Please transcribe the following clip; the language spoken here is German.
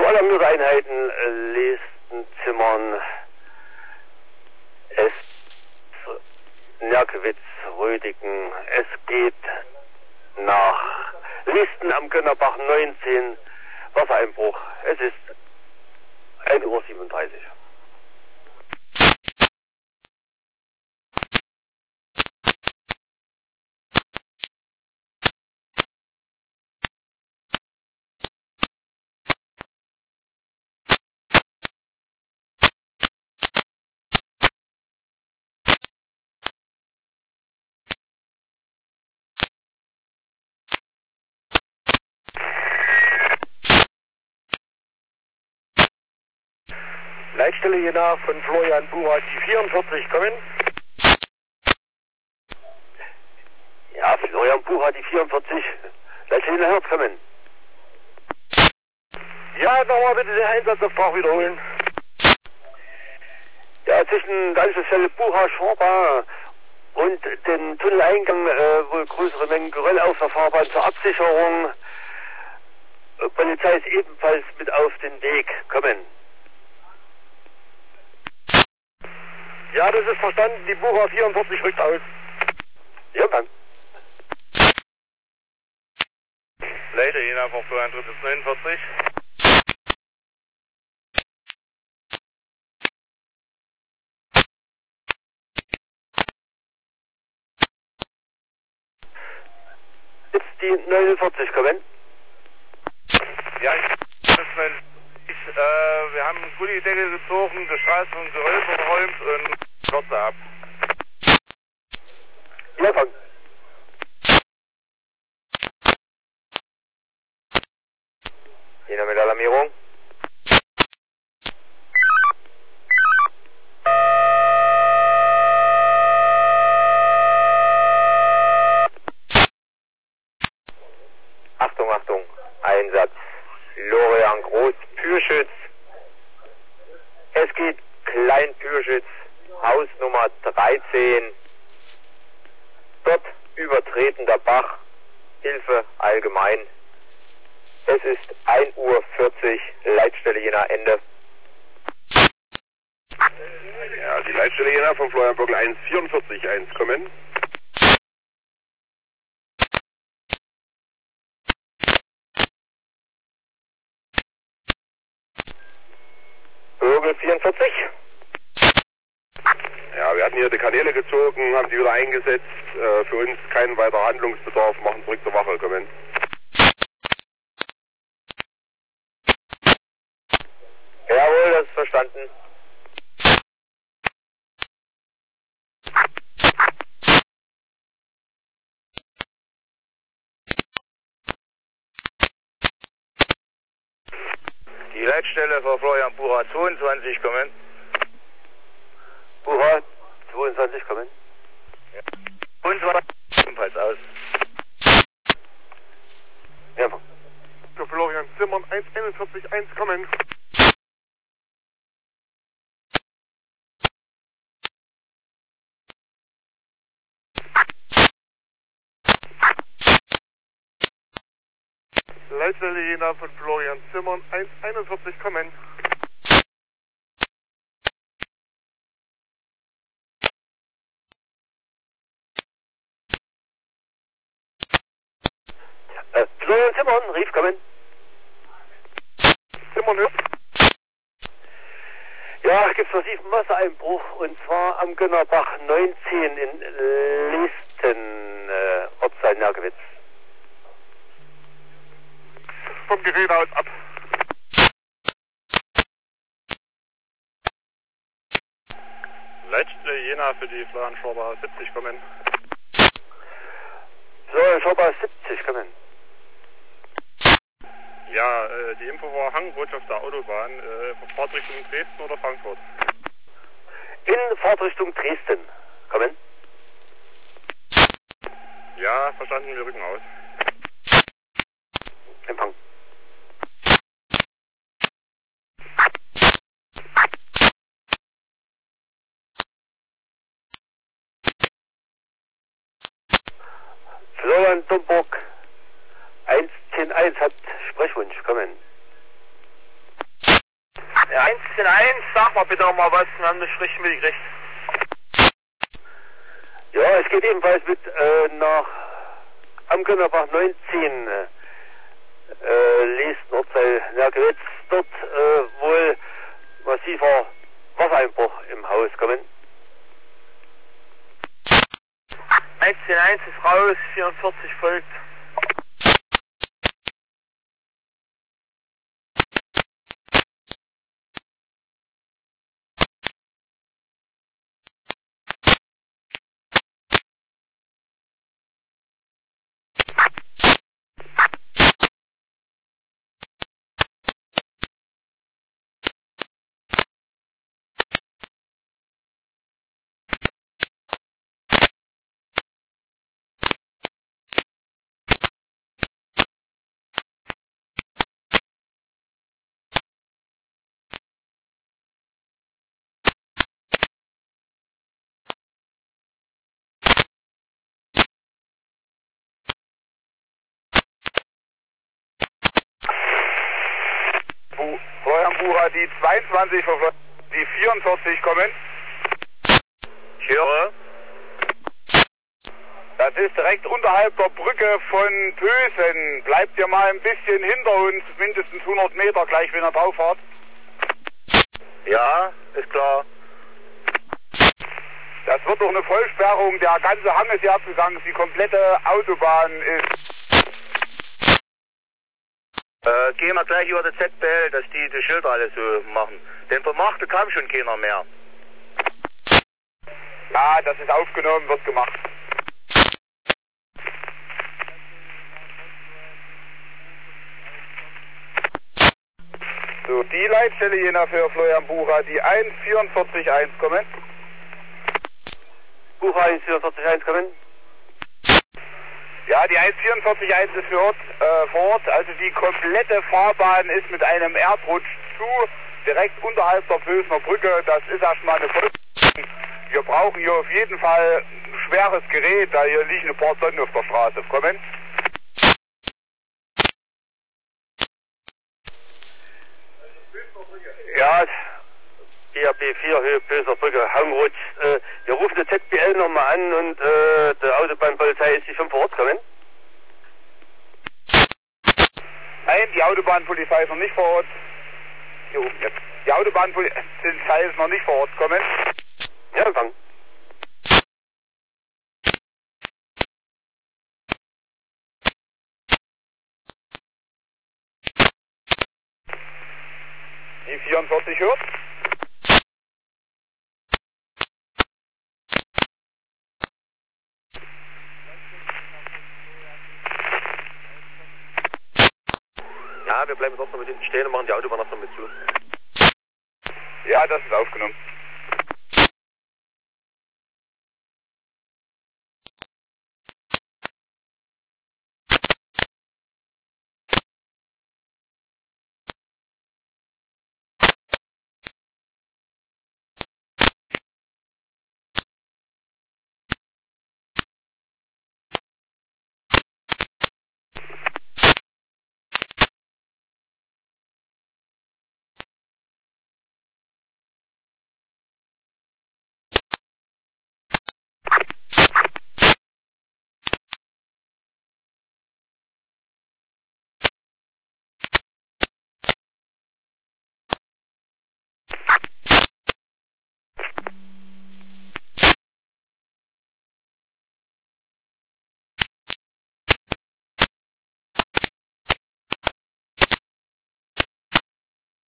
alarmierte Einheiten, Listenzimmern, S, Nerkewitz, Rödigen. Es geht nach Listen am Gönnerbach 19, Wassereinbruch. Es ist 1:37 Uhr. Leitstelle Jena von Florian Bucher, die 44 kommen. Ja, Florian Bucher, die 44. Leitstelle Jena Herz kommen. Ja, nochmal bitte den Einsatzauftrag wiederholen. Ja, zwischen der Anschlussstelle Bucher-Schorba und dem Tunneleingang wohl größere Mengen Geröll auf der Fahrbahn zur Absicherung. Polizei ist ebenfalls mit auf den Weg. Kommen. Ja, das ist verstanden. Die Bucher 44 rückt aus. Ja, dann. Leiter Jena von Florian Drittes 49. Jetzt die 49 kommen. Ja, wir haben einen Gullideckel gezogen, die Straße und Geröll verräumt und Kürze ab. Ja, fang. Jena mit Alarmierung. Achtung, Achtung. Einsatz. Lorian Groß, Pürschütz. Es geht Klein Pürschütz, Haus Nummer 13. Dort übertretender Bach, Hilfe allgemein. Es ist 1:40 Uhr, Leitstelle Jena Ende. Ja, die Leitstelle Jena von Florian Böckel 1:44 kommen. Bürgel 44. Ja, wir hatten hier die Kanäle gezogen, haben die wieder eingesetzt. Für uns kein weiterer Handlungsbedarf, machen zurück zur Wache, kommen. Jawohl, das ist verstanden. Die Leitstelle von Florian Bucher 22 kommen. Bucher 22 kommen. Ja. Und zwar ebenfalls aus. Ja. Für Florian Zimmern 1:41 kommen. Leitstelle Jena von Florian Zimmern 1:41 kommen. Florian Zimmern, rief kommen. Zimmern hört. Ja, gibt's massiven Wassereinbruch und zwar am Gönnerbach 19 in Listen, Ortsteil Nerkewitz. Vom Gerät aus ab. Leitstelle Jena für die Florian Schorba 70 kommen. Florian Schorba 70 kommen. Ja, die Info war Hangrutsch auf der Autobahn, Fahrtrichtung Dresden oder Frankfurt? In Fahrtrichtung Dresden. Kommen. Ja, verstanden, wir rücken aus. Empfang. Florian Domburg 110.1 hat Sprechwunsch. Kommen. Ja, 101, sag mal bitte nochmal was, wir haben nicht richtig mitgekriegt. Ja, es geht ebenfalls mit nach Amkönnerbach 19. Liest Nordseil. Ja, wird dort wohl massiver Wassereinbruch im Haus kommen. 101 ist raus, 44 folgt. Florian Bucher, die 22, die 44 kommen. Ich höre. Das ist direkt unterhalb der Brücke von Pösen. Bleibt ihr mal ein bisschen hinter uns, mindestens 100 Meter, gleich wenn ihr drauf fahrt. Ja, ist klar. Das wird doch eine Vollsperrung, der ganze Hang ist hier abgegangen, die komplette Autobahn ist... Gehen wir gleich über das ZBL, dass die Schilder alle so machen. Denn vermachte kam schon keiner mehr. Ja, das ist aufgenommen, wird gemacht. So, die Leitstelle jener für Florian Bucher, die 144.1 kommen. Bucher 144.1 kommen. Ja, die 144.1 ist vor Ort, also die komplette Fahrbahn ist mit einem Erdrutsch zu, direkt unterhalb der Pösener Brücke. Das ist erstmal eine Vollsperrung. Wir brauchen hier auf jeden Fall ein schweres Gerät, da hier liegen ein paar Tonnen auf der Straße. Kommen. Ja, ERB4 Höhe Pösener Brücke, Hangrutsch. Wir rufen die ZBL nochmal an und die Autobahnpolizei ist die schon vor Ort kommen. Nein, die Autobahnpolizei ist noch nicht vor Ort. Wir rufen jetzt. Die Autobahnpolizei ist noch nicht vor Ort. Kommen. Ja, Empfang. Die 44 hört. Ja, wir bleiben jetzt noch mit hinten stehen und machen die Autobahn noch mit zu. Ja, das ist aufgenommen.